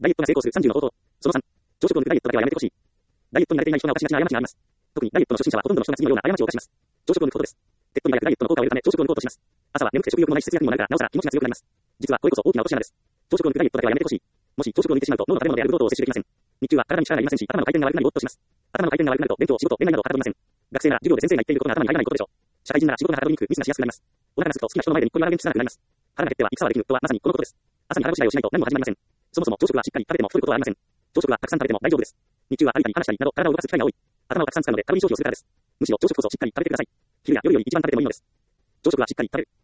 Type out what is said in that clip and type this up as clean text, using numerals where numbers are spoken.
ダイエットが成功する30の方法。その3、朝食を抜くダイエットだけはやめてほしい。ダイエットに慣れていない人が犯しがちな過ちがあります。特にダイエットの初心者はほとんどの人が次のような過ちを犯します。朝食を抜くことです。手っ取り早くダイエットの効果を得るため朝食を抜こうとします。朝は眠くて食欲もないし節約にもなるからなおさら気持ちが強くなります。実はこれこそ大きな落とし穴です。朝食を抜くダイエットだけはやめてほしい。もし朝食を抜いてしまうと脳の食べ物であるブドウ糖を摂取できません。日中は体に力がいりませんし、頭の回転が悪くなりぼーっとします。頭の回転が悪くなると勉強、仕事、恋愛などはかどりません。学生なら授業で先生が言っていることが頭に入らないことでしょう。社会人なら仕事がはかどりにくくミスがしやすくなります。お腹が空くと好きな人の前でにっこり笑う元気さなくなります。腹が減っては戦はできぬとはまさにこのことです。朝に腹ごしらえをしないと何も始まりません。そもそも朝食はしっかり食べても太ることはありません。朝食はたくさん食べても大丈夫です。日中は歩いたり話したりなど体を動かす機会が多い。頭をたくさん使うのでカロリー消費をするからです。むしろ朝食こそしっかり食べてください。昼や夜より一番食べてもいいのです。朝食はしっかり食べる。